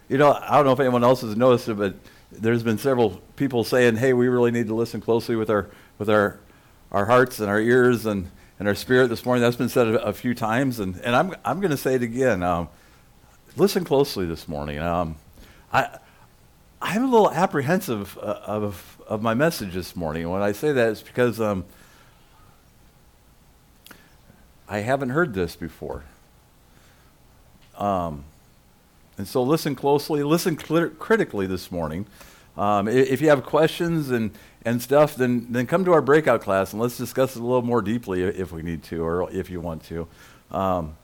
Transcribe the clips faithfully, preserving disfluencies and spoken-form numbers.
You know, I don't know if anyone else has noticed it, but there's been several people saying, "Hey, we really need to listen closely with our with our our hearts and our ears and, and our spirit this morning." That's been said a, a few times, and, and I'm I'm going to say it again. Um, listen closely this morning. Um, I I'm a little apprehensive uh, of of my message this morning. When I say that, it's because um, I haven't heard this before. Um, and so listen closely, listen cl- critically this morning. Um, if, if you have questions and, and stuff, then, then come to our breakout class and let's discuss it a little more deeply if we need to or if you want to. Um,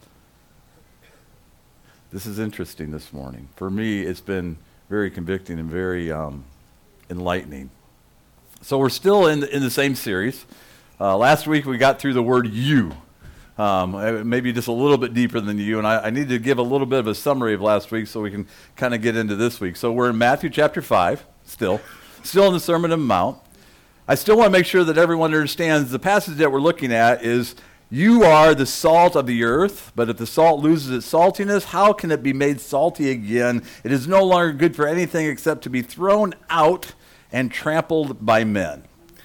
this is interesting this morning. For me, it's been very convicting and very um, enlightening. So we're still in the, in the same series. Uh, last week we got through the word you. Um, maybe just a little bit deeper than you, and I, I need to give a little bit of a summary of last week so we can kind of get into this week. So we're in Matthew chapter five, still, still in the Sermon on the Mount. I still want to make sure that everyone understands the passage that we're looking at is, you are the salt of the earth, but if the salt loses its saltiness, how can it be made salty again? It is no longer good for anything except to be thrown out and trampled by men.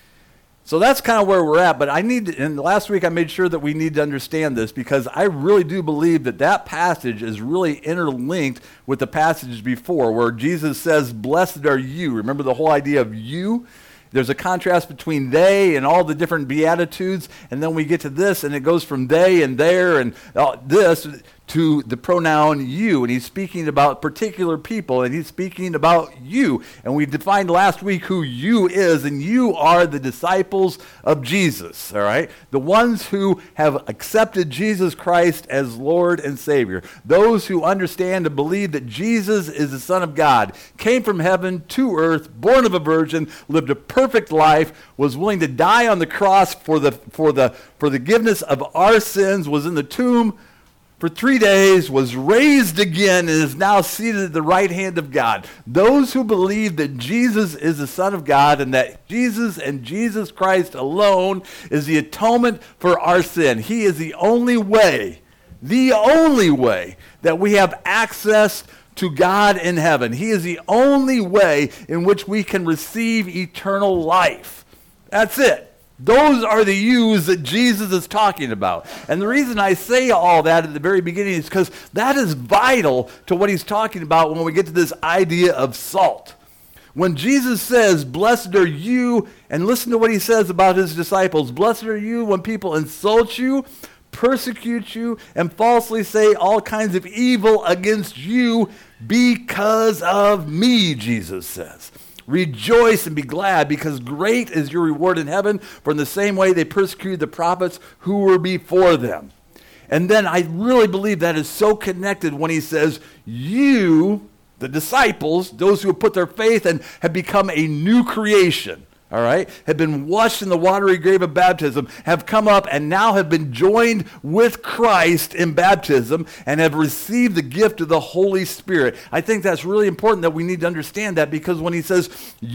So that's kind of where we're at, but I need to, and last week I made sure that we need to understand this because I really do believe that that passage is really interlinked with the passage before where Jesus says, blessed are you. Remember the whole idea of you? There's a contrast between they and all the different beatitudes, and then we get to this, and it goes from they and there and uh, this to the pronoun you, and he's speaking about particular people, and he's speaking about you. And we defined last week who you is, and you are the disciples of Jesus, all right? The ones who have accepted Jesus Christ as Lord and Savior. Those who understand and believe that Jesus is the Son of God, came from heaven to earth, born of a virgin, lived a perfect life, was willing to die on the cross for the for the for the forgiveness of our sins, was in the tomb for three days, was raised again, and is now seated at the right hand of God. Those who believe that Jesus is the Son of God and that Jesus and Jesus Christ alone is the atonement for our sin. He is the only way, the only way that we have access to God in heaven. He is the only way in which we can receive eternal life. That's it. Those are the yous that Jesus is talking about. And the reason I say all that at the very beginning is because that is vital to what he's talking about when we get to this idea of salt. When Jesus says, blessed are you, and listen to what he says about his disciples, blessed are you when people insult you, persecute you, and falsely say all kinds of evil against you because of me, Jesus says. Rejoice and be glad, because great is your reward in heaven, for in the same way they persecuted the prophets who were before them. And then I really believe that is so connected when he says, you, the disciples, those who have put their faith and have become a new creation, all right, have been washed in the watery grave of baptism, have come up and now have been joined with Christ in baptism and have received the gift of the Holy Spirit. I think that's really important that we need to understand that, because when he says,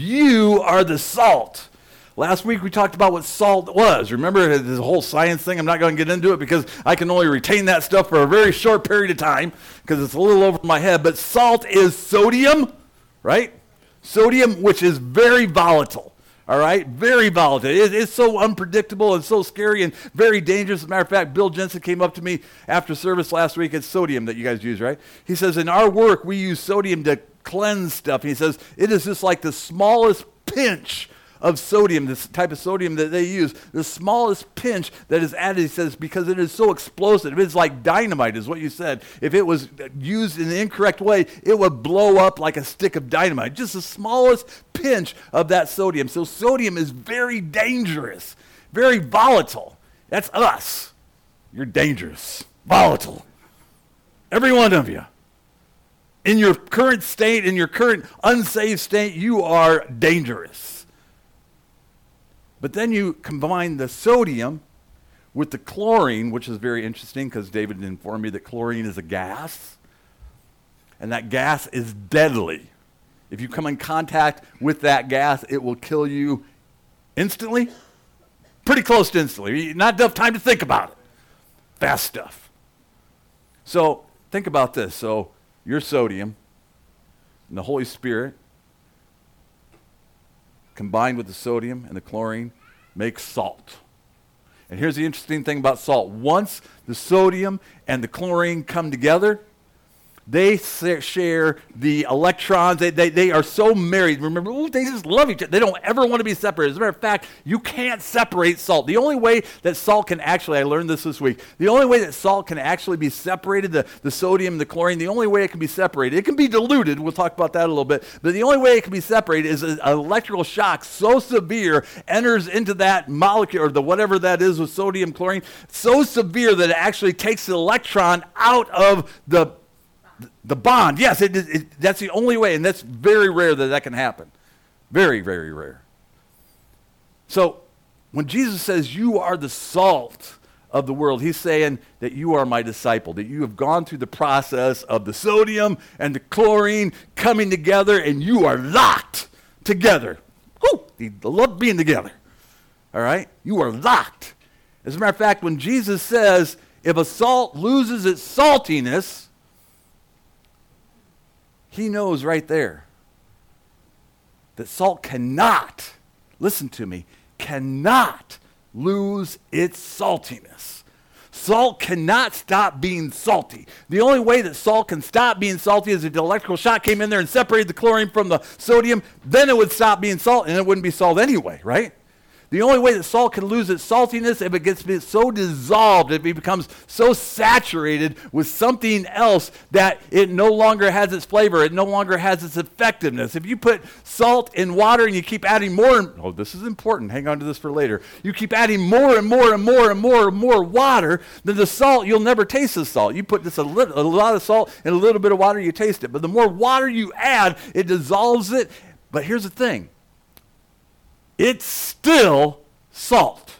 you are the salt. Last week we talked about what salt was. Remember this whole science thing? I'm not going to get into it because I can only retain that stuff for a very short period of time because it's a little over my head. But salt is sodium, right? Sodium, which is very volatile. All right, very volatile. It, it's so unpredictable and so scary and very dangerous. As a matter of fact, Bill Jensen came up to me after service last week. It's sodium that you guys use, right? He says, in our work, we use sodium to cleanse stuff. And he says, it is just like the smallest pinch of sodium, this type of sodium that they use, the smallest pinch that is added, he says, because it is so explosive. It's like dynamite is what you said. If it was used in the incorrect way, it would blow up like a stick of dynamite. Just the smallest pinch of that sodium. So sodium is very dangerous, very volatile. That's us. You're dangerous, volatile. Every one of you. In your current state, in your current unsaved state, you are dangerous. But then you combine the sodium with the chlorine, which is very interesting because David informed me that chlorine is a gas. And that gas is deadly. If you come in contact with that gas, it will kill you instantly. Pretty close to instantly. Not enough time to think about it. Fast stuff. So think about this. So your sodium, and the Holy Spirit, combined with the sodium and the chlorine, make salt. And here's the interesting thing about salt. Once the sodium and the chlorine come together, they share the electrons. They, they, they are so married. Remember, ooh, they just love each other. They don't ever want to be separated. As a matter of fact, you can't separate salt. The only way that salt can actually, I learned this this week, the only way that salt can actually be separated, the, the sodium, the chlorine, the only way it can be separated, it can be diluted. We'll talk about that a little bit. But the only way it can be separated is an electrical shock so severe enters into that molecule, or the whatever that is with sodium, chlorine, so severe that it actually takes the electron out of the The bond, yes, it, it, that's the only way, and that's very rare that that can happen. Very, very rare. So when Jesus says you are the salt of the world, he's saying that you are my disciple, that you have gone through the process of the sodium and the chlorine coming together, and you are locked together. Whew, they love being together. All right? You are locked. As a matter of fact, when Jesus says, if a salt loses its saltiness, he knows right there that salt cannot, listen to me, cannot lose its saltiness. Salt cannot stop being salty. The only way that salt can stop being salty is if the electrical shock came in there and separated the chlorine from the sodium, then it would stop being salt, and it wouldn't be salt anyway, right? The only way that salt can lose its saltiness if it gets so dissolved, if it becomes so saturated with something else that it no longer has its flavor, it no longer has its effectiveness. If you put salt in water and you keep adding more, and, oh, this is important, hang on to this for later. You keep adding more and more and more and more and more water, then the salt, you'll never taste the salt. You put just a, little, a lot of salt in a little bit of water, you taste it. But the more water you add, it dissolves it. But here's the thing. It's still salt.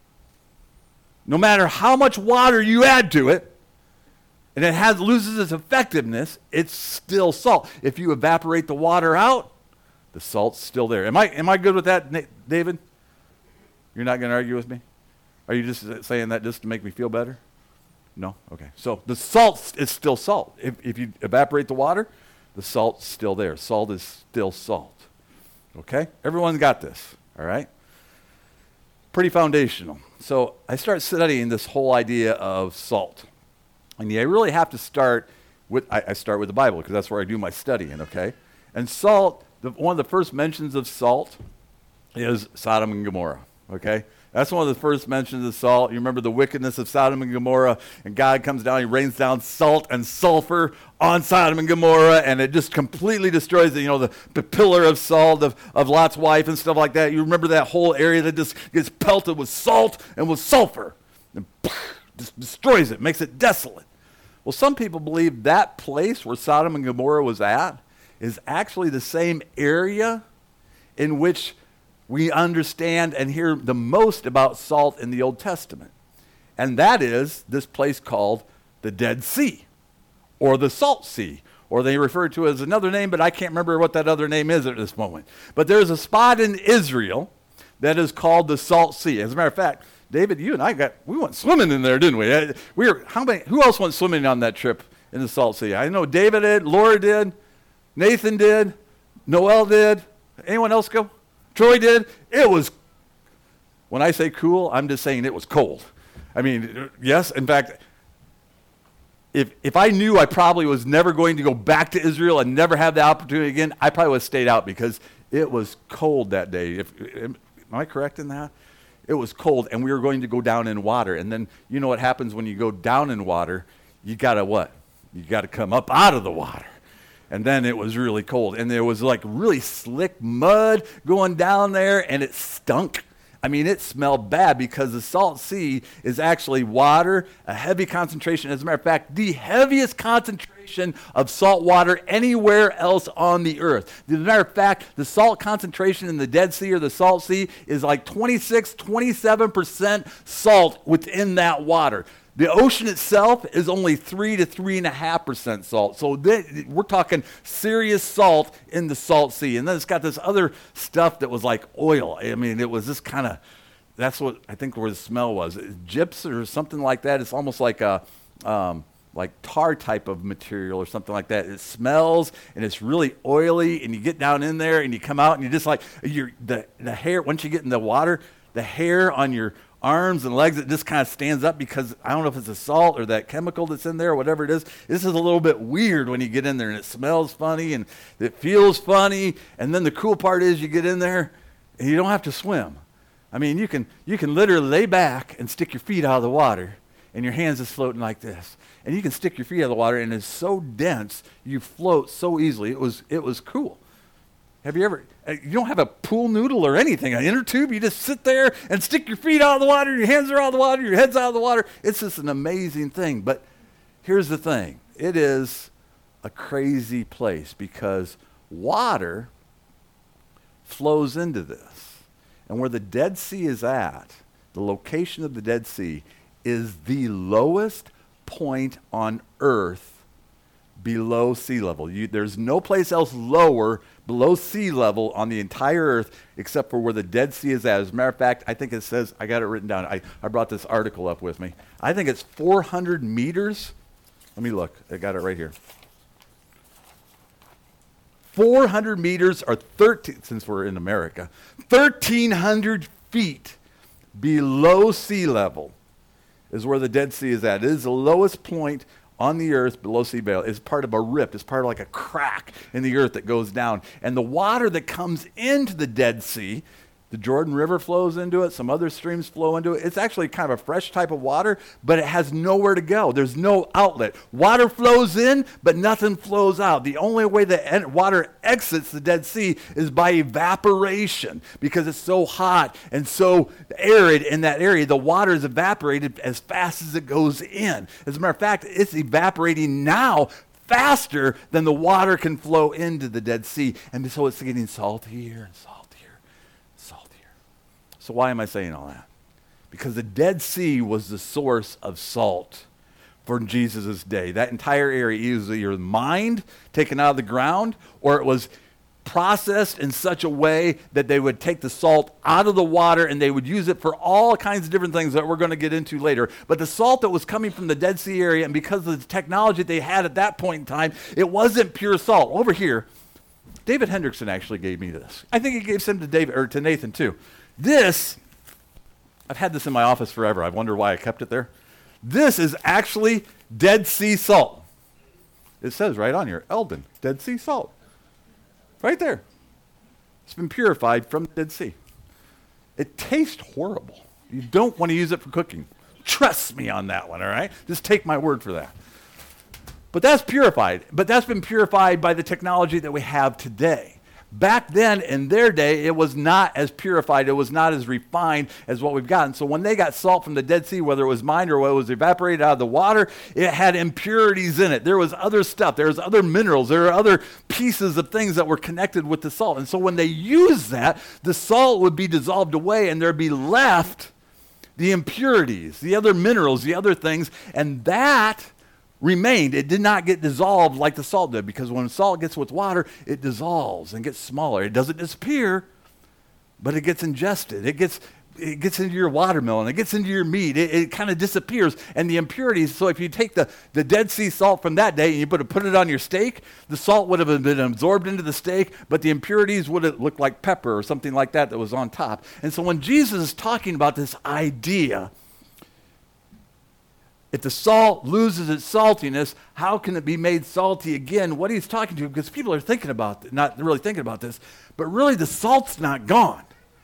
No matter how much water you add to it, and it has loses its effectiveness, it's still salt. If you evaporate the water out, the salt's still there. Am I am I good with that, David? You're not going to argue with me? Are you just saying that just to make me feel better? No? Okay. So the salt is still salt. If, if you evaporate the water, the salt's still there. Salt is still salt. Okay? Everyone's got this. All right? Pretty foundational. So I start studying this whole idea of salt. And I really have to start with, I, I start with the Bible because that's where I do my studying, okay? And salt, the, one of the first mentions of salt is Sodom and Gomorrah, okay? That's one of the first mentions of salt. You remember the wickedness of Sodom and Gomorrah, and God comes down, he rains down salt and sulfur on Sodom and Gomorrah, and it just completely destroys the, you know, the, the pillar of salt of, of Lot's wife and stuff like that. You remember that whole area that just gets pelted with salt and with sulfur, and just destroys it, makes it desolate. Well, some people believe that place where Sodom and Gomorrah was at is actually the same area in which we understand and hear the most about salt in the Old Testament. And that is this place called the Dead Sea, or the Salt Sea, or they refer to it as another name, but I can't remember what that other name is at this moment. But there's a spot in Israel that is called the Salt Sea. As a matter of fact, David, you and I got, we went swimming in there, didn't we? We were, how many, who else went swimming on that trip in the Salt Sea? I know David did, Laura did, Nathan did, Noel did. Anyone else go? Troy did. It was, when I say cool, I'm just saying it was cold. I mean, yes, in fact, if if I knew I probably was never going to go back to Israel and never have the opportunity again, I probably would have stayed out because it was cold that day. If, am I correct in that? It was cold, and we were going to go down in water. And then you know what happens when you go down in water? You got to what? You got to come up out of the water. And then it was really cold. And there was like really slick mud going down there, and it stunk. I mean, it smelled bad because the Salt Sea is actually water, a heavy concentration. As a matter of fact, the heaviest concentration of salt water anywhere else on the earth. As a matter of fact, the salt concentration in the Dead Sea or the Salt Sea is like twenty-six, twenty-seven percent salt within that water. The ocean itself is only three to three and a half percent salt. So th- we're talking serious salt in the Salt Sea. And then it's got this other stuff that was like oil. I mean, it was this kind of, that's what I think where the smell was. Gyps or something like that. It's almost like a, um, like tar type of material or something like that. It smells and it's really oily, and you get down in there and you come out and you're just like, you're, the, the hair, once you get in the water, the hair on your arms and legs, it just kind of stands up because I don't know if it's the salt or that chemical that's in there or whatever it is. This is a little bit weird when you get in there, and it smells funny and it feels funny. And then the cool part is you get in there and you don't have to swim. I mean, you can you can literally lay back and stick your feet out of the water, and your hands is floating like this. And you can stick your feet out of the water, and it's so dense, you float so easily. It was it was cool. Have you ever, you don't have a pool noodle or anything, an inner tube. You just sit there and stick your feet out of the water, your hands are out of the water, your head's out of the water. It's just an amazing thing. But here's the thing. It is a crazy place because water flows into this. And where the Dead Sea is at, the location of the Dead Sea is the lowest point on earth below sea level. You, there's no place else lower below sea level on the entire earth except for where the Dead Sea is at. As a matter of fact, I think it says, I got it written down. I, I brought this article up with me. I think it's four hundred meters. Let me look. I got it right here. four hundred meters or thirteen, since we're in America, thirteen hundred feet below sea level is where the Dead Sea is at. It is the lowest point on the earth below sea level. It's part of a rift. It's part of like a crack in the earth that goes down. And the water that comes into the Dead Sea, the Jordan River flows into it, some other streams flow into it. It's actually kind of a fresh type of water, but it has nowhere to go. There's no outlet. Water flows in, but nothing flows out. The only way that en- water exits the Dead Sea is by evaporation, because it's so hot and so arid in that area. The water is evaporated as fast as it goes in. As a matter of fact, it's evaporating now faster than the water can flow into the Dead Sea. And so it's getting saltier and saltier. So why am I saying all that? Because the Dead Sea was the source of salt for Jesus' day. That entire area was either mined, taken out of the ground, or it was processed in such a way that they would take the salt out of the water and they would use it for all kinds of different things that we're going to get into later. But the salt that was coming from the Dead Sea area, and because of the technology they had at that point in time, it wasn't pure salt. Over here, David Hendrickson actually gave me this. I think he gave some to David or to Nathan too. This, I've had this in my office forever. I wonder why I kept it there. This is actually Dead Sea salt. It says right on here, Eldon, Dead Sea salt. Right there. It's been purified from the Dead Sea. It tastes horrible. You don't want to use it for cooking. Trust me on that one, all right? Just take my word for that. But that's purified. But that's been purified by the technology that we have today. Back then, in their day, it was not as purified, it was not as refined as what we've gotten. So when they got salt from the Dead Sea, whether it was mined or whether it was evaporated out of the water, it had impurities in it. There was other stuff. There was other minerals. There were other pieces of things that were connected with the salt. And so when they used that, the salt would be dissolved away and there'd be left the impurities, the other minerals, the other things, and that remained. It did not get dissolved like the salt did, because when salt gets with water, it dissolves and gets smaller. It doesn't disappear, but it gets ingested. It gets it gets into your watermelon. It gets into your meat. It, it kind of disappears. And the impurities, so if you take the, the Dead Sea salt from that day and you put, put it on your steak, the salt would have been absorbed into the steak, but the impurities would have looked like pepper or something like that that was on top. And so when Jesus is talking about this idea, if the salt loses its saltiness, how can it be made salty again? What he's talking to, because people are thinking about this, not really thinking about this, but really the salt's not gone.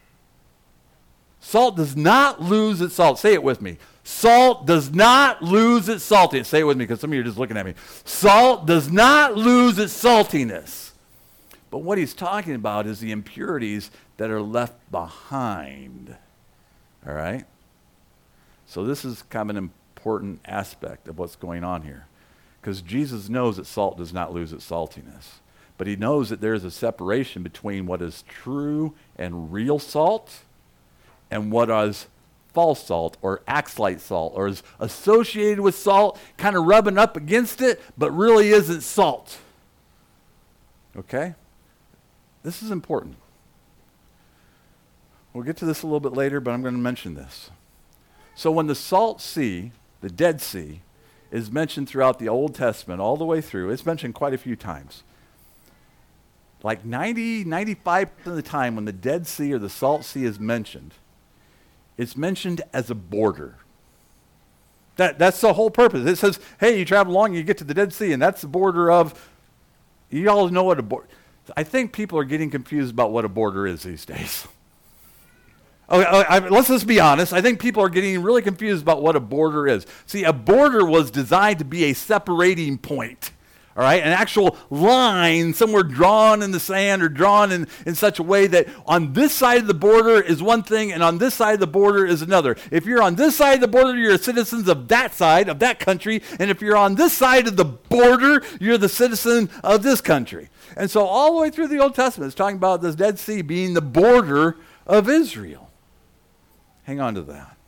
Salt does not lose its salt. Say it with me. Salt does not lose its saltiness. Say it with me, because some of you are just looking at me. Salt does not lose its saltiness. But what he's talking about is the impurities that are left behind. All right? So this is kind of an important aspect of what's going on here, because Jesus knows that salt does not lose its saltiness, but he knows that there is a separation between what is true and real salt and what is false salt or acts like salt or is associated with salt, kind of rubbing up against it, but really isn't salt. Okay? This is important. We'll get to this a little bit later, but I'm going to mention this. So when the salt sea, the Dead Sea, is mentioned throughout the Old Testament all the way through. It's mentioned quite a few times. Like ninety, ninety-five percent of the time when the Dead Sea or the Salt Sea is mentioned, it's mentioned as a border. That, that's the whole purpose. It says, hey, you travel along, you get to the Dead Sea, and that's the border of, you all know what a border, I think people are getting confused about what a border is these days. Okay, I, I, let's just be honest. I think people are getting really confused about what a border is. See, a border was designed to be a separating point, all right? An actual line somewhere drawn in the sand or drawn in, in such a way that on this side of the border is one thing and on this side of the border is another. If you're on this side of the border, you're citizens of that side, of that country. And if you're on this side of the border, you're the citizen of this country. And so all the way through the Old Testament, it's talking about this Dead Sea being the border of Israel. Hang on to that.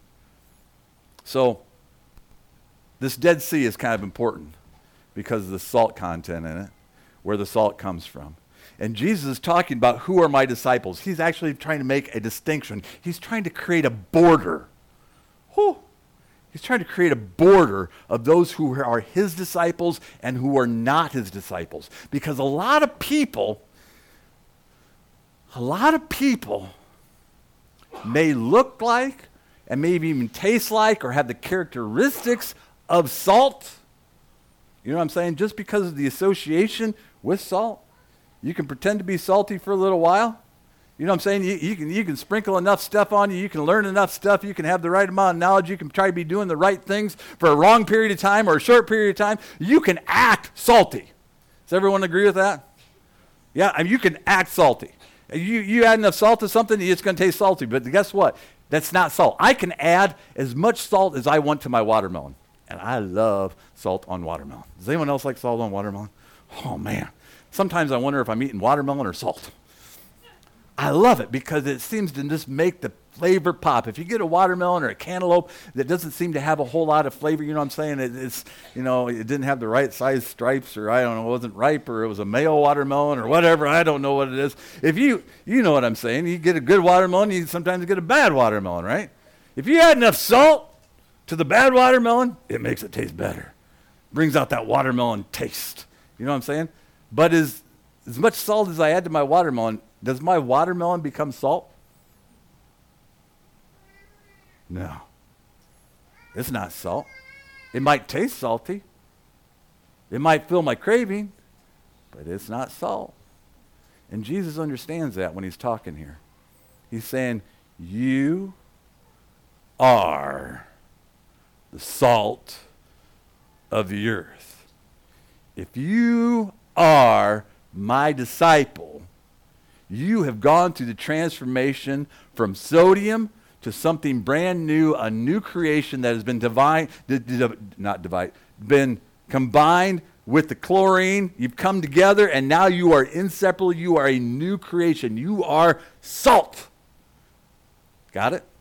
So, this Dead Sea is kind of important because of the salt content in it, where the salt comes from. And Jesus is talking about who are my disciples. He's actually trying to make a distinction. He's trying to create a border. Whew. He's trying to create a border of those who are his disciples and who are not his disciples. Because a lot of people, a lot of people may look like and maybe even taste like or have the characteristics of salt. You know what I'm saying? Just because of the association with salt, you can pretend to be salty for a little while. You know what I'm saying? You, you, can, you can sprinkle enough stuff on you. You can learn enough stuff. You can have the right amount of knowledge. You can try to be doing the right things for a long period of time or a short period of time. You can act salty. Does everyone agree with that? Yeah, I mean, you can act salty. You, you add enough salt to something, it's going to taste salty. But guess what? That's not salt. I can add as much salt as I want to my watermelon. And I love salt on watermelon. Does anyone else like salt on watermelon? Oh, man. Sometimes I wonder if I'm eating watermelon or salt. I love it because it seems to just make the flavor pop. If you get a watermelon or a cantaloupe that doesn't seem to have a whole lot of flavor, you know what I'm saying? It, it's, you know, it didn't have the right size stripes, or I don't know, it wasn't ripe, or it was a male watermelon or whatever. I don't know what it is. If you, you know what I'm saying. You get a good watermelon, you sometimes get a bad watermelon, right? If you add enough salt to the bad watermelon, it makes it taste better. Brings out that watermelon taste. You know what I'm saying? But as, as much salt as I add to my watermelon, does my watermelon become salt? No. It's not salt. It might taste salty. It might fill my craving, but it's not salt. And Jesus understands that when he's talking here. He's saying, you are the salt of the earth. If you are my disciple, you have gone through the transformation from sodium to something brand new, a new creation that has been divine, d- d- not divide, been combined with the chlorine. You've come together, and now you are inseparable. You are a new creation. You are salt. Got it?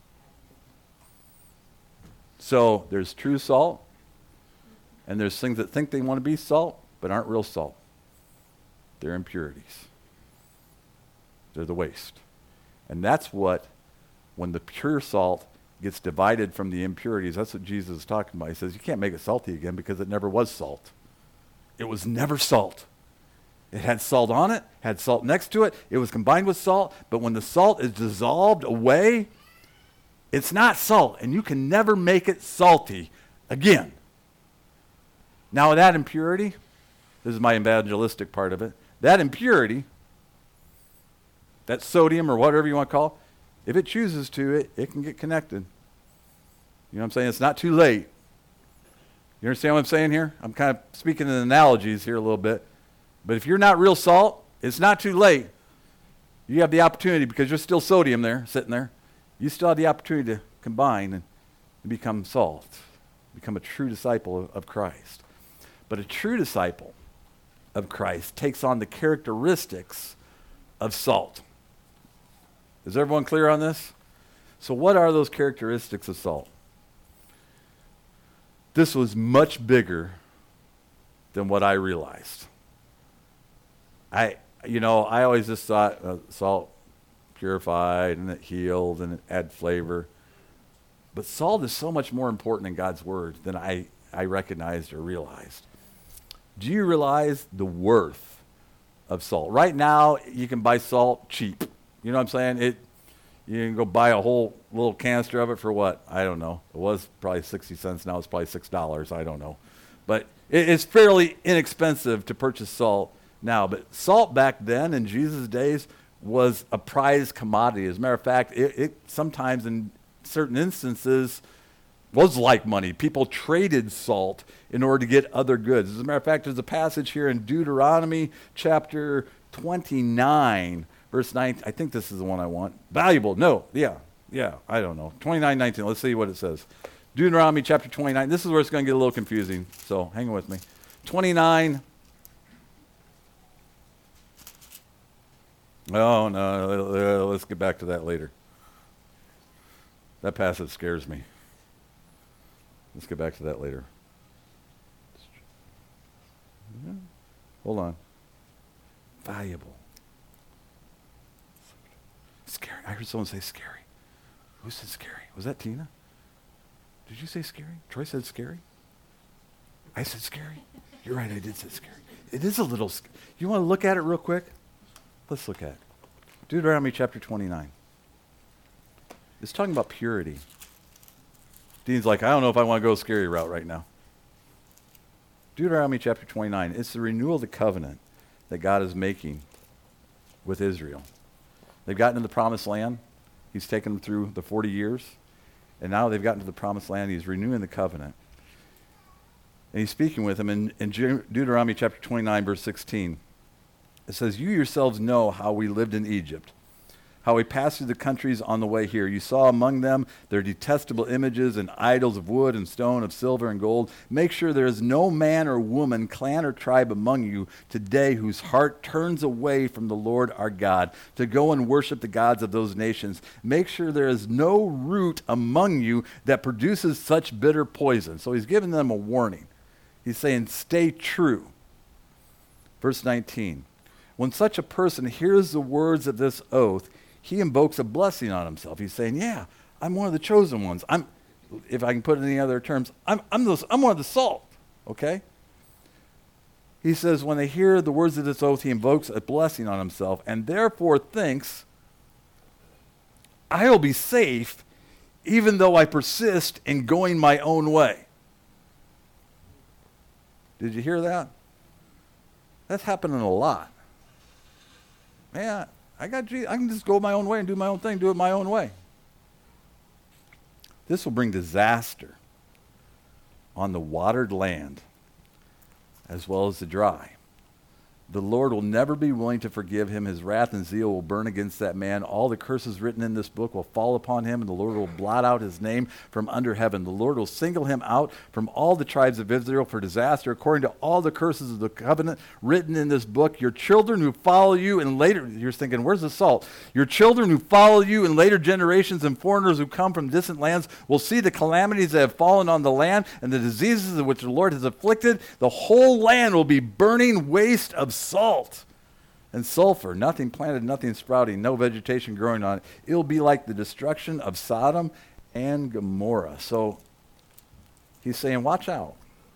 So there's true salt, and there's things that think they want to be salt, but aren't real salt. They're impurities. They're the waste. And that's what, when the pure salt gets divided from the impurities, that's what Jesus is talking about. He says, you can't make it salty again because it never was salt. It was never salt. It had salt on it, had salt next to it. It was combined with salt, but when the salt is dissolved away, it's not salt, and you can never make it salty again. Now, that impurity, this is my evangelistic part of it, that impurity, that sodium or whatever you want to call it, if it chooses to, it, it can get connected. You know what I'm saying? It's not too late. You understand what I'm saying here? I'm kind of speaking in analogies here a little bit. But if you're not real salt, it's not too late. You have the opportunity, because there's still sodium there, sitting there. You still have the opportunity to combine and become salt, become a true disciple of, of Christ. But a true disciple of Christ takes on the characteristics of salt. Is everyone clear on this? So what are those characteristics of salt? This was much bigger than what I realized. I, you know, I always just thought uh, salt purified and it healed and it add flavor. But salt is so much more important in God's word than I I recognized or realized. Do you realize the worth of salt? Right now, you can buy salt cheap. You know what I'm saying? It. You can go buy a whole little canister of it for what? I don't know. It was probably sixty cents. Now it's probably six dollars. I don't know. But it, it's fairly inexpensive to purchase salt now. But salt back then in Jesus' days was a prized commodity. As a matter of fact, it, it sometimes in certain instances was like money. People traded salt in order to get other goods. As a matter of fact, there's a passage here in Deuteronomy chapter twenty-nine, verse nine. I think this is the one I want. Valuable. No. Yeah. Yeah. I don't know. twenty-nine nineteen. Let's see what it says. Deuteronomy chapter twenty-nine. This is where it's going to get a little confusing. So hang with me. twenty-nine. Oh, no. Let's get back to that later. That passage scares me. Let's get back to that later. Yeah. Hold on. Valuable. Scary. I heard someone say scary. Who said scary? Was that Tina? Did you say scary? Troy said scary? I said scary? You're right, I did say scary. It is a little scary. You want to look at it real quick? Let's look at it. Deuteronomy chapter twenty-nine. It's talking about purity. Dean's like, I don't know if I want to go a scary route right now. Deuteronomy chapter twenty-nine. It's the renewal of the covenant that God is making with Israel. They've gotten to the promised land. He's taken them through the forty years. And now they've gotten to the promised land. He's renewing the covenant. And he's speaking with them in, in Deuteronomy chapter twenty-nine, verse sixteen. It says, you yourselves know how we lived in Egypt, how we passed through the countries on the way here. You saw among them their detestable images and idols of wood and stone, of silver and gold. Make sure there is no man or woman, clan or tribe among you today whose heart turns away from the Lord our God to go and worship the gods of those nations. Make sure there is no root among you that produces such bitter poison. So he's giving them a warning. He's saying, stay true. Verse nineteen. When such a person hears the words of this oath, he invokes a blessing on himself. He's saying, yeah, I'm one of the chosen ones. I'm, if I can put it in any other terms, I'm, I'm, those, I'm one of the salt, okay? He says, when they hear the words of this oath, he invokes a blessing on himself and therefore thinks, I will be safe even though I persist in going my own way. Did you hear that? That's happening a lot. Man, I got Jesus. I can just go my own way and do my own thing, do it my own way. This will bring disaster on the watered land as well as the dry. The Lord will never be willing to forgive him. His wrath and zeal will burn against that man. All the curses written in this book will fall upon him, and the Lord will blot out his name from under heaven. The Lord will single him out from all the tribes of Israel for disaster, according to all the curses of the covenant written in this book. Your children who follow you in later, you're thinking, where's the salt? Your children who follow you in later generations and foreigners who come from distant lands will see the calamities that have fallen on the land and the diseases of which the Lord has afflicted. The whole land will be burning waste of salt and sulfur, nothing planted, nothing sprouting, no vegetation growing on it. It'll be like the destruction of Sodom and Gomorrah. So he's saying, watch out.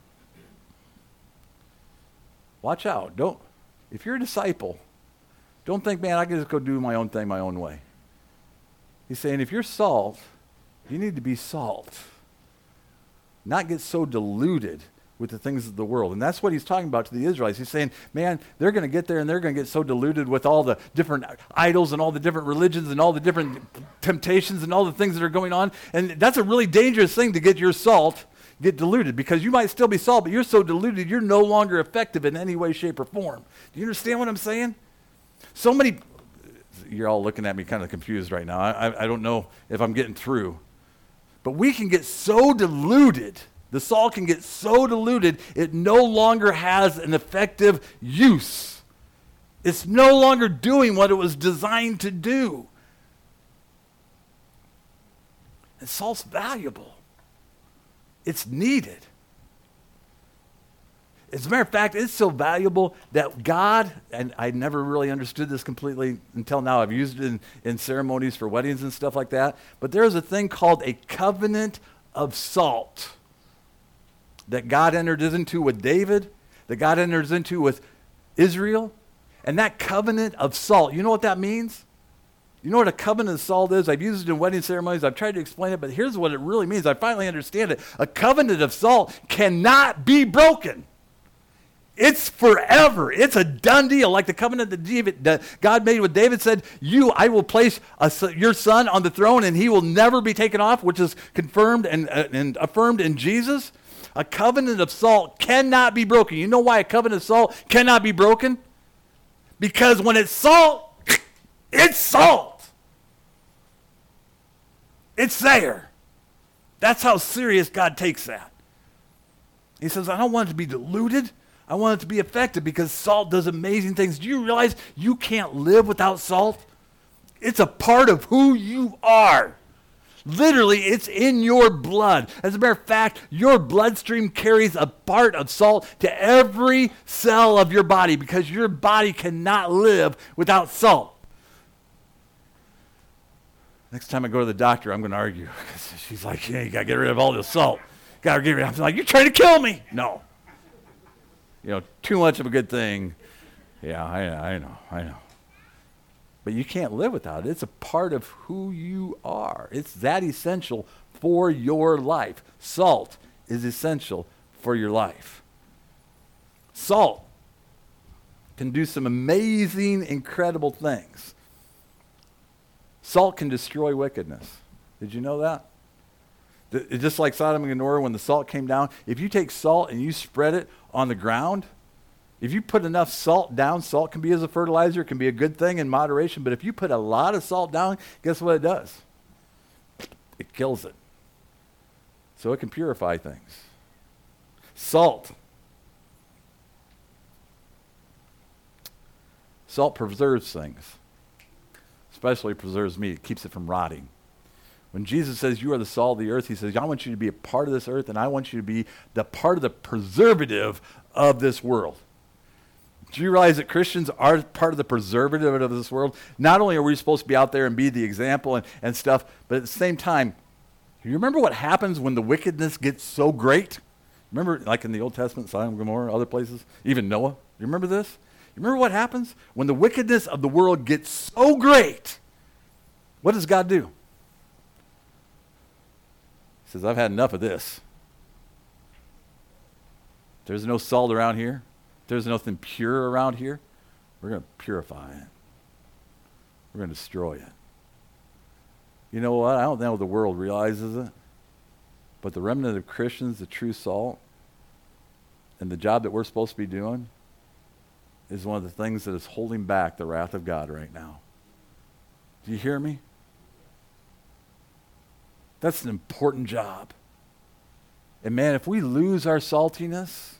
Watch out. Don't, if you're a disciple, don't think, man, I can just go do my own thing my own way. He's saying, if you're salt, you need to be salt. Not get so diluted with the things of the world. And that's what he's talking about to the Israelites. He's saying, man, they're going to get there and they're going to get so diluted with all the different idols and all the different religions and all the different temptations and all the things that are going on. And that's a really dangerous thing to get your salt, get diluted, because you might still be salt, but you're so diluted you're no longer effective in any way, shape, or form. Do you understand what I'm saying? So many, you're all looking at me kind of confused right now. I, I, I don't know if I'm getting through. But we can get so diluted. The salt can get so diluted, it no longer has an effective use. It's no longer doing what it was designed to do. And salt's valuable. It's needed. As a matter of fact, it's so valuable that God, and I never really understood this completely until now. I've used it in, in ceremonies for weddings and stuff like that. But there's a thing called a covenant of salt. that God entered into with David, that God enters into with Israel. And that covenant of salt, you know what that means? You know what a covenant of salt is? I've used it in wedding ceremonies. I've tried to explain it, but here's what it really means. I finally understand it. A covenant of salt cannot be broken. It's forever. It's a done deal. Like the covenant that, David, that God made with David said, you, I will place a, your son on the throne and he will never be taken off, which is confirmed and, uh, and affirmed in Jesus. A covenant of salt cannot be broken. You know why a covenant of salt cannot be broken? Because when it's salt, it's salt. It's there. That's how serious God takes that. He says, I don't want it to be diluted. I want it to be effective because salt does amazing things. Do you realize you can't live without salt? It's a part of who you are. Literally, it's in your blood. As a matter of fact, your bloodstream carries a part of salt to every cell of your body because your body cannot live without salt. Next time I go to the doctor, I'm going to argue. She's like, yeah, you got to get rid of all this salt. Got to get rid of it. I'm like, you're trying to kill me. No. You know, too much of a good thing. Yeah, I, I know, I know. But you can't live without it. It's a part of who you are. It's that essential for your life. Salt is essential for your life. Salt can do some amazing, incredible things. Salt can destroy wickedness. Did you know that? Th- Just like Sodom and Gomorrah, when the salt came down, if you take salt and you spread it on the ground, if you put enough salt down, salt can be as a fertilizer, it can be a good thing in moderation, but if you put a lot of salt down, guess what it does? It kills it. So it can purify things. Salt. Salt preserves things. Especially preserves meat. It keeps it from rotting. When Jesus says you are the salt of the earth, he says, I want you to be a part of this earth and I want you to be the part of the preservative of this world. Do you realize that Christians are part of the preservative of this world? Not only are we supposed to be out there and be the example and, and stuff, but at the same time, you remember what happens when the wickedness gets so great? Remember, like in the Old Testament, Sodom and Gomorrah, other places, even Noah? You remember this? You remember what happens? When the wickedness of the world gets so great, what does God do? He says, I've had enough of this. There's no salt around here. There's nothing pure around here. We're going to purify it. We're going to destroy it. You know what? I don't know if the world realizes it, but the remnant of Christians, the true salt, and the job that we're supposed to be doing is one of the things that is holding back the wrath of God right now. Do you hear me? That's an important job. And man, if we lose our saltiness,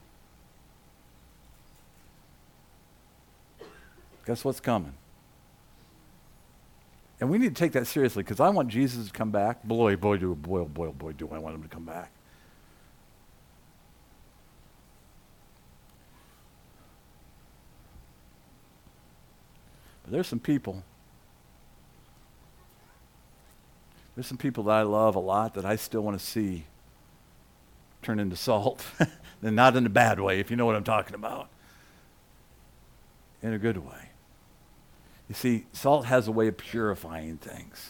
guess what's coming? And we need to take that seriously because I want Jesus to come back. Boy, boy, do, boy, oh, boy, oh, boy, do I want him to come back. But there's some people, there's some people that I love a lot that I still want to see turn into salt. And not in a bad way, if you know what I'm talking about. In a good way. You see, salt has a way of purifying things.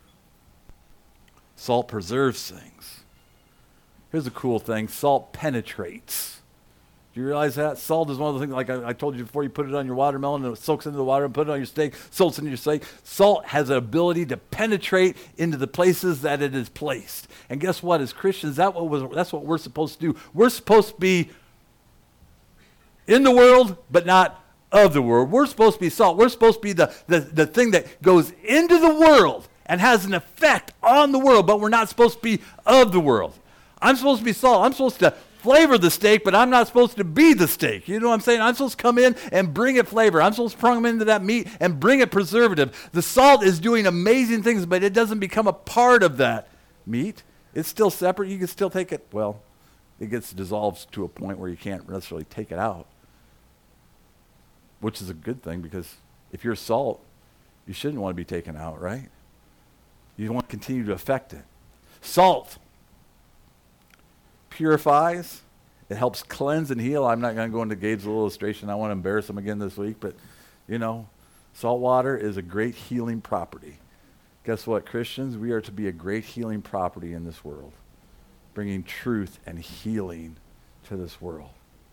Salt preserves things. Here's a cool thing. Salt penetrates. Do you realize that? Salt is one of the things, like I, I told you before, you put it on your watermelon and it soaks into the water and put it on your steak, soaks into your steak. Salt has an ability to penetrate into the places that it is placed. And guess what? As Christians, that what was, that's what we're supposed to do. We're supposed to be in the world, but not of the world. We're supposed to be salt. We're supposed to be the, the, the thing that goes into the world and has an effect on the world, but we're not supposed to be of the world. I'm supposed to be salt. I'm supposed to flavor the steak, but I'm not supposed to be the steak. You know what I'm saying? I'm supposed to come in and bring it flavor. I'm supposed to come into that meat and bring it preservative. The salt is doing amazing things, but it doesn't become a part of that meat. It's still separate. You can still take it. Well, it gets dissolved to a point where you can't necessarily take it out, which is a good thing because if you're salt, you shouldn't want to be taken out, right? You want to continue to affect it. Salt purifies. It helps cleanse and heal. I'm not going to go into Gabe's little illustration. I want to embarrass him again this week. But, you know, salt water is a great healing property. Guess what, Christians? We are to be a great healing property in this world, bringing truth and healing to this world.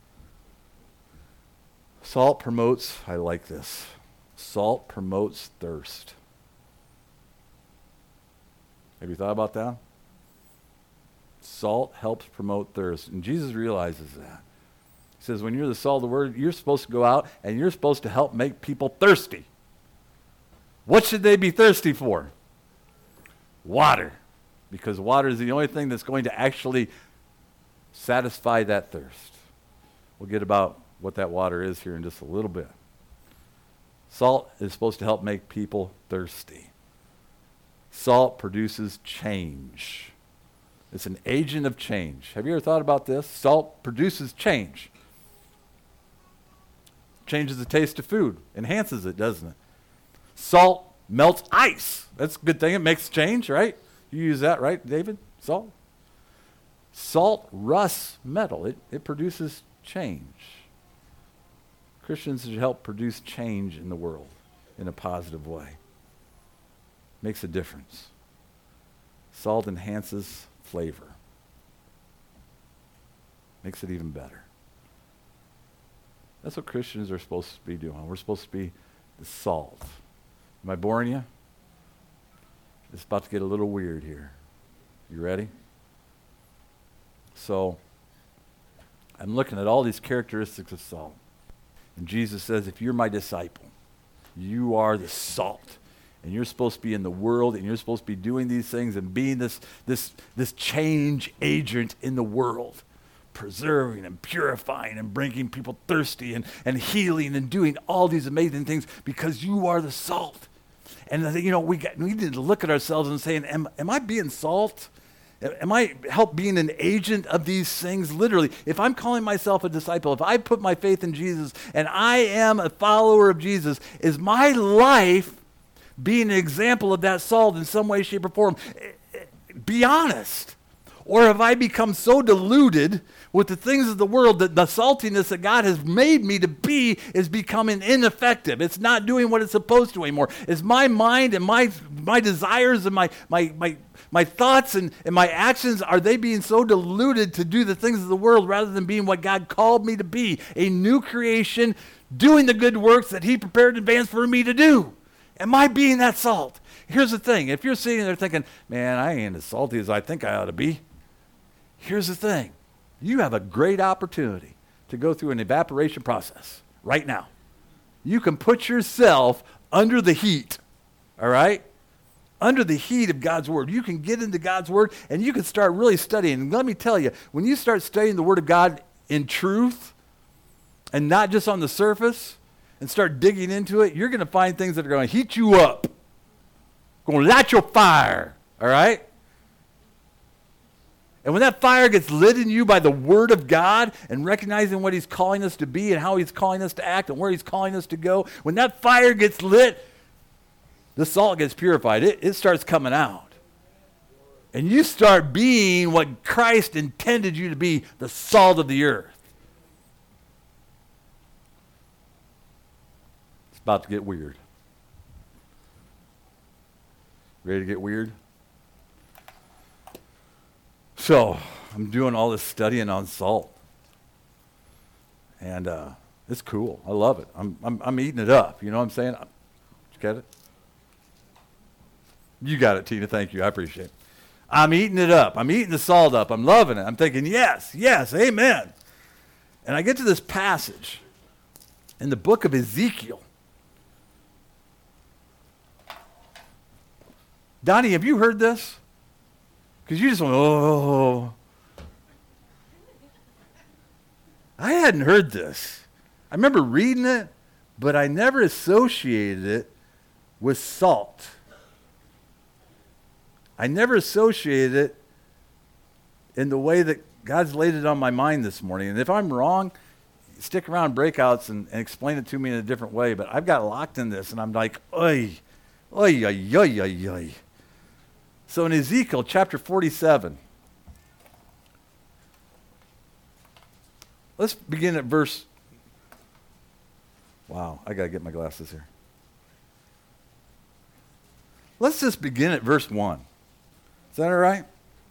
Salt promotes, I like this, salt promotes thirst. Have you thought about that? Salt helps promote thirst, and Jesus realizes that. He says, when you're the salt of the world, you're supposed to go out and you're supposed to help make people thirsty. What should they be thirsty for? Water, because water is the only thing that's going to actually satisfy that thirst. We'll get about what that water is here in just a little bit. Salt is supposed to help make people thirsty. Salt produces change. It's an agent of change. Have you ever thought about this? Salt produces change. Changes the taste of food. Enhances it, doesn't it? Salt melts ice. That's a good thing. It makes change, right? You use that, right, David? Salt? Salt rusts metal. It, it produces change. Christians should help produce change in the world in a positive way. Makes a difference. Salt enhances flavor. Makes it even better. That's what Christians are supposed to be doing. We're supposed to be the salt. Am I boring you? It's about to get a little weird here. You ready? So, I'm looking at all these characteristics of salt. And Jesus says, if you're my disciple, you are the salt. And you're supposed to be in the world, and you're supposed to be doing these things and being this, this, this change agent in the world, preserving and purifying and bringing people thirsty and, and healing and doing all these amazing things because you are the salt. And, you know, we, got, we need to look at ourselves and saying, am, am I being salt? Am I help being an agent of these things? Literally, if I'm calling myself a disciple, if I put my faith in Jesus and I am a follower of Jesus, is my life being an example of that salt in some way, shape, or form? Be honest. Or have I become so diluted with the things of the world that the saltiness that God has made me to be is becoming ineffective? It's not doing what it's supposed to anymore. Is my mind and my my desires and my my my my thoughts and, and my actions, are they being so diluted to do the things of the world rather than being what God called me to be? A new creation, doing the good works that he prepared in advance for me to do. Am I being that salt? Here's the thing. If you're sitting there thinking, man, I ain't as salty as I think I ought to be. Here's the thing. You have a great opportunity to go through an evaporation process right now. You can put yourself under the heat, all right? Under the heat of God's word. You can get into God's word and you can start really studying. And let me tell you, when you start studying the word of God in truth and not just on the surface and start digging into it, you're going to find things that are going to heat you up, going to light your fire, all right? And when that fire gets lit in you by the word of God and recognizing what he's calling us to be and how he's calling us to act and where he's calling us to go, when that fire gets lit, the salt gets purified. It, it starts coming out. And you start being what Christ intended you to be, the salt of the earth. It's about to get weird. Ready to get weird? So, I'm doing all this studying on salt. And uh, it's cool. I love it. I'm, I'm, I'm eating it up. You know what I'm saying? You get it? You got it, Tina. Thank you. I appreciate it. I'm eating it up. I'm eating the salt up. I'm loving it. I'm thinking, yes, yes, amen. And I get to this passage in the book of Ezekiel. Donnie, have you heard this? Because you just went, oh. I hadn't heard this. I remember reading it, but I never associated it with salt. I never associated it in the way that God's laid it on my mind this morning. And if I'm wrong, stick around breakouts and, and explain it to me in a different way. But I've got locked in this, and I'm like, oy, oy, oy, oy, oy, oy. So in Ezekiel chapter forty-seven, let's begin at verse. Wow, I got to get my glasses here. Let's just begin at verse one. Is that all right?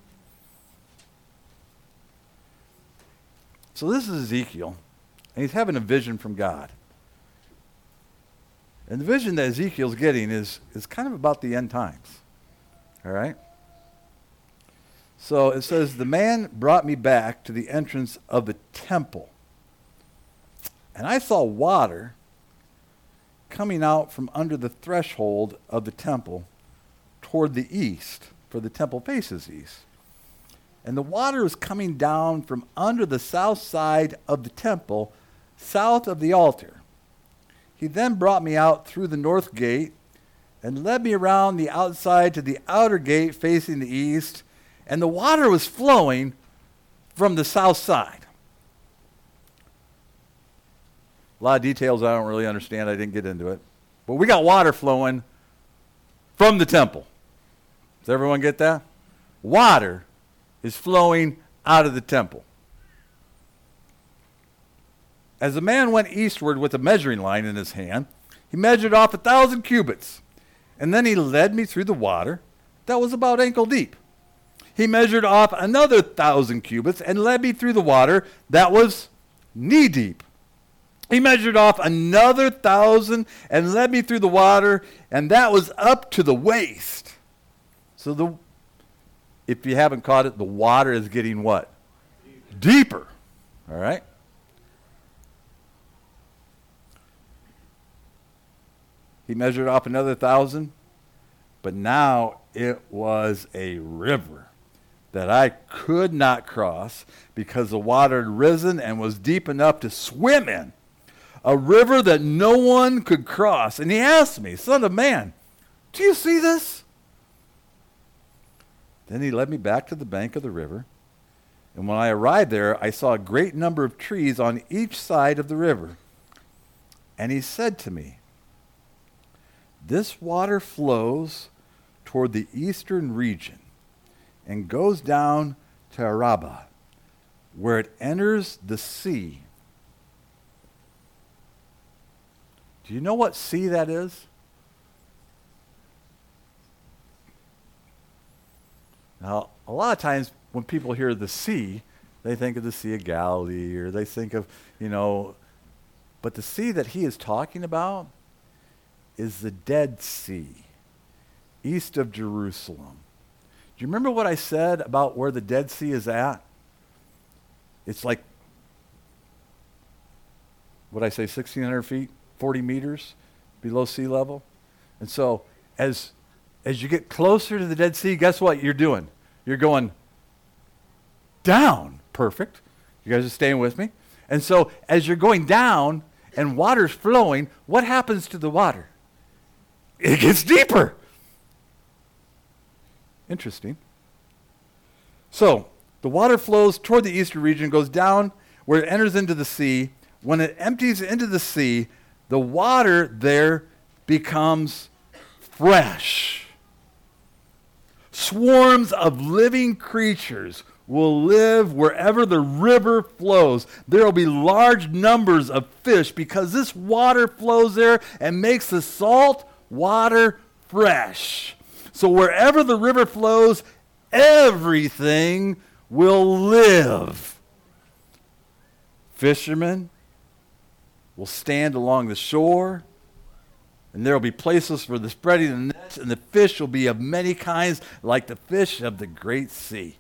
So this is Ezekiel, and he's having a vision from God. And the vision that Ezekiel's getting is, is kind of about the end times. All right? So it says, the man brought me back to the entrance of the temple. And I saw water coming out from under the threshold of the temple toward the east, for the temple faces east. And the water was coming down from under the south side of the temple, south of the altar. He then brought me out through the north gate and led me around the outside to the outer gate facing the east, and the water was flowing from the south side. A lot of details I don't really understand. I didn't get into it. But we got water flowing from the temple. Does everyone get that? Water is flowing out of the temple. As the man went eastward with a measuring line in his hand, he measured off a thousand cubits, and then he led me through the water that was about ankle deep. He measured off another thousand cubits and led me through the water that was knee deep. He measured off another thousand and led me through the water, and that was up to the waist. So the, if you haven't caught it, the water is getting what? Deeper. All right? He measured off another thousand, but now it was a river that I could not cross because the water had risen and was deep enough to swim in. A river that no one could cross. And he asked me, son of man, do you see this? Then he led me back to the bank of the river. And when I arrived there, I saw a great number of trees on each side of the river. And he said to me, this water flows toward the eastern region and goes down to Arabah, where it enters the sea. Do you know what sea that is? Now, a lot of times when people hear the sea, they think of the Sea of Galilee, or they think of, you know, but the sea that he is talking about is the Dead Sea, east of Jerusalem. Do you remember what I said about where the Dead Sea is at? It's like, what did I say, sixteen hundred feet, forty meters below sea level? And so as, as you get closer to the Dead Sea, guess what you're doing? You're going down. Perfect. You guys are staying with me? And so as you're going down and water's flowing, what happens to the water? It gets deeper. Interesting. So the water flows toward the eastern region, goes down where it enters into the sea. When it empties into the sea, the water there becomes fresh. Swarms of living creatures will live wherever the river flows. There will be large numbers of fish because this water flows there and makes the salt water fresh. So wherever the river flows, everything will live. Fishermen will stand along the shore, and there will be places for the spreading of the nets, and the fish will be of many kinds, like the fish of the great sea.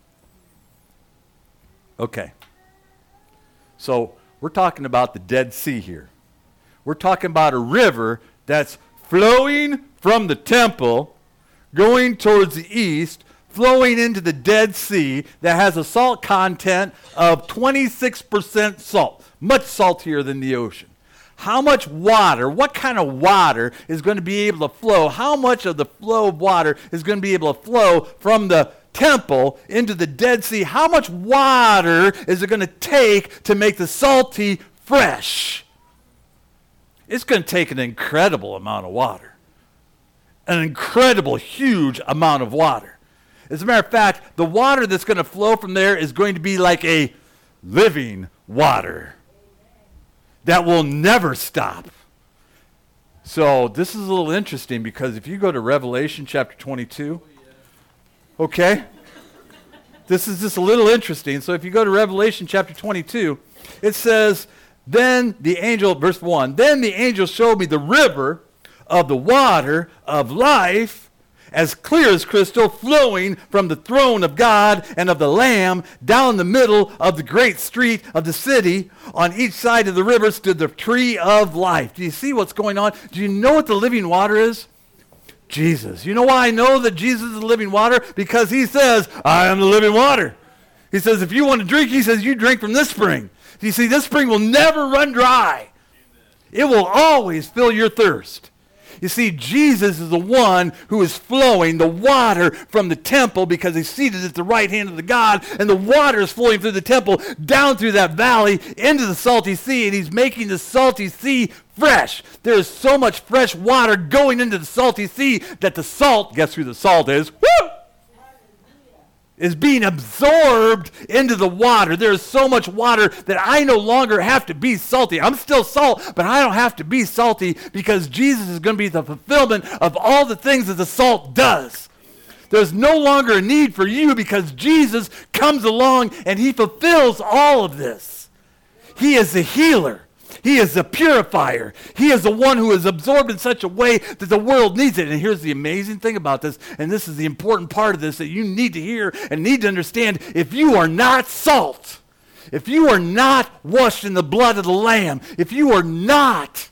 Okay. So we're talking about the Dead Sea here. We're talking about a river that's flowing from the temple, going towards the east, flowing into the Dead Sea that has a salt content of twenty-six percent salt, much saltier than the ocean. How much water, what kind of water is going to be able to flow? How much of the flow of water is going to be able to flow from the temple into the Dead Sea? How much water is it going to take to make the salty fresh? It's going to take an incredible amount of water. An incredible, huge amount of water. As a matter of fact, the water that's going to flow from there is going to be like a living water. that will never stop. So this is a little interesting because if you go to Revelation chapter twenty-two, okay, this is just a little interesting. So if you go to Revelation chapter twenty-two, it says, then the angel, verse one, then the angel showed me the river of the water of life, as clear as crystal, flowing from the throne of God and of the Lamb down the middle of the great street of the city. On each side of the river stood the tree of life. Do you see what's going on? Do you know what the living water is? Jesus. You know why I know that Jesus is the living water? Because he says, I am the living water. He says, if you want to drink, he says, you drink from this spring. You see, this spring will never run dry. It will always fill your thirst. You see, Jesus is the one who is flowing the water from the temple because he's seated at the right hand of the God, and the water is flowing through the temple down through that valley into the salty sea, and he's making the salty sea fresh. There is so much fresh water going into the salty sea that the salt, guess who the salt is? Woo! Is being absorbed into the water. There is so much water that I no longer have to be salty. I'm still salt, but I don't have to be salty because Jesus is going to be the fulfillment of all the things that the salt does. There's no longer a need for you because Jesus comes along and he fulfills all of this. He is the healer. He is the purifier. He is the one who is absorbed in such a way that the world needs it. And here's the amazing thing about this, and this is the important part of this that you need to hear and need to understand. If you are not salt, if you are not washed in the blood of the Lamb, if you are not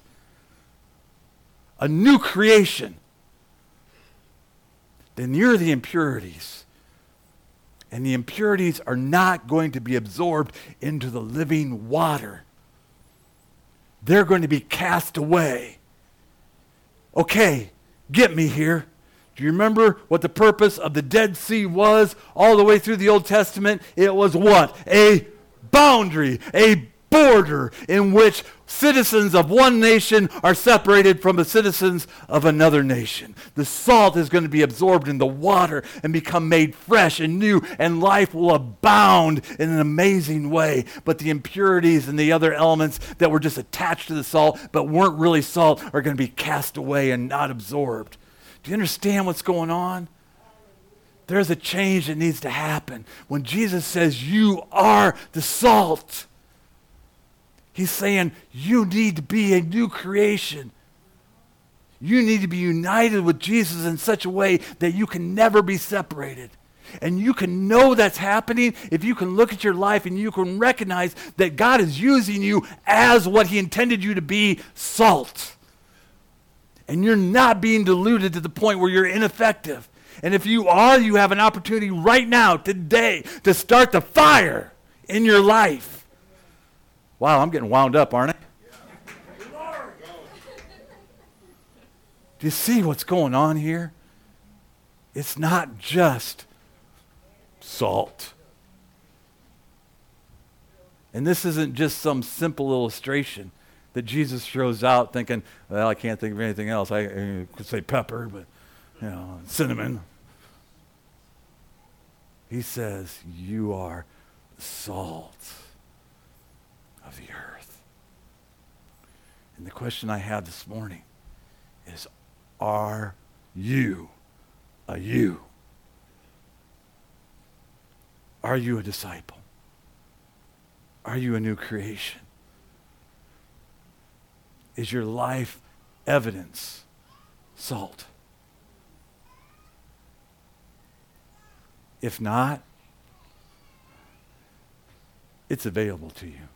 a new creation, then you're the impurities. And the impurities are not going to be absorbed into the living water. They're going to be cast away. Okay, get me here. Do you remember what the purpose of the Dead Sea was all the way through the Old Testament? It was what? A boundary, a border in which citizens of one nation are separated from the citizens of another nation. The salt is going to be absorbed in the water and become made fresh and new, and life will abound in an amazing way. But the impurities and the other elements that were just attached to the salt but weren't really salt are going to be cast away and not absorbed. Do you understand what's going on? There's a change that needs to happen. When Jesus says, you are the salt, he's saying you need to be a new creation. You need to be united with Jesus in such a way that you can never be separated. And you can know that's happening if you can look at your life and you can recognize that God is using you as what he intended you to be, salt. And you're not being diluted to the point where you're ineffective. And if you are, you have an opportunity right now, today, to start the fire in your life. Wow, I'm getting wound up, aren't I? Do you see what's going on here? It's not just salt. And this isn't just some simple illustration that Jesus throws out thinking, well, I can't think of anything else. I, I could say pepper, but, you know, cinnamon. He says, you are salt of the earth. And the question I have this morning is, are you a you? Are you a disciple? Are you a new creation? Is your life evidence salt? If not, it's available to you.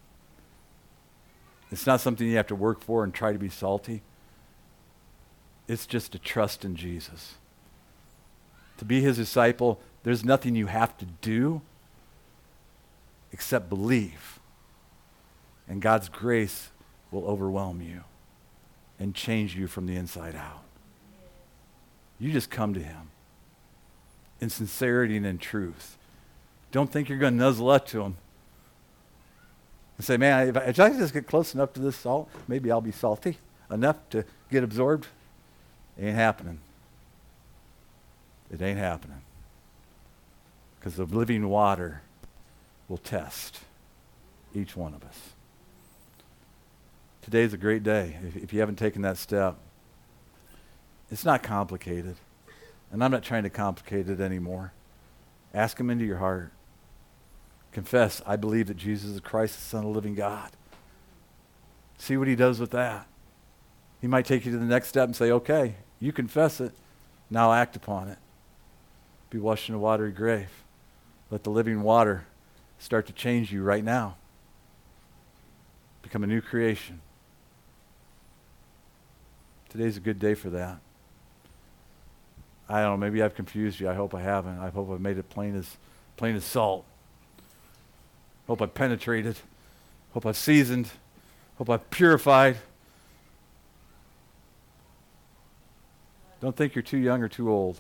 It's not something you have to work for and try to be salty. It's just to trust in Jesus. To be his disciple, there's nothing you have to do except believe. And God's grace will overwhelm you and change you from the inside out. You just come to him in sincerity and in truth. Don't think you're going to nuzzle up to him and say, man, if I, if I just get close enough to this salt, maybe I'll be salty enough to get absorbed. It ain't happening. It ain't happening. Because the living water will test each one of us. today's a great day if, if you haven't taken that step. It's not complicated. And I'm not trying to complicate it anymore. Ask him into your heart. Confess, I believe that Jesus is Christ, the Son of the living God. See what he does with that. He might take you to the next step and say, okay, you confess it. Now act upon it. Be washed in a watery grave. Let the living water start to change you right now. Become a new creation. Today's a good day for that. I don't know, maybe I've confused you. I hope I haven't. I hope I've made it plain as plain as salt. Hope I've penetrated. Hope I've seasoned. Hope I've purified. Don't think you're too young or too old.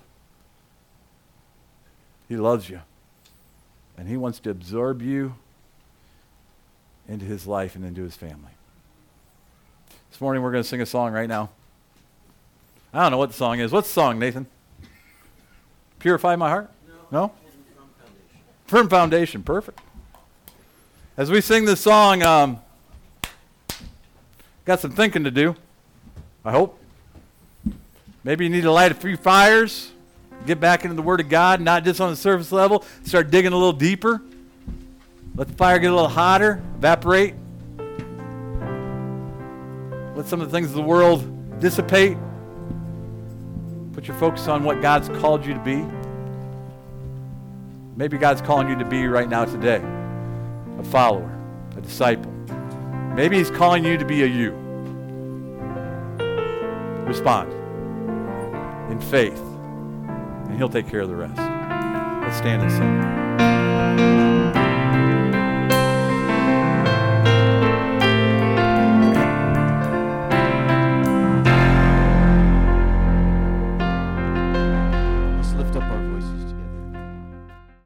He loves you. And he wants to absorb you into his life and into his family. This morning we're going to sing a song right now. I don't know what the song is. What's the song, Nathan? Purify My Heart? No? no? Firm Foundation. Perfect. As we sing this song, um, got some thinking to do, I hope. Maybe you need to light a few fires, get back into the Word of God, not just on the surface level, start digging a little deeper. Let the fire get a little hotter, evaporate. Let some of the things of the world dissipate. Put your focus on what God's called you to be. Maybe God's calling you to be right now today a follower, a disciple. Maybe he's calling you to be a you. Respond in faith, and he'll take care of the rest. Let's stand and sing.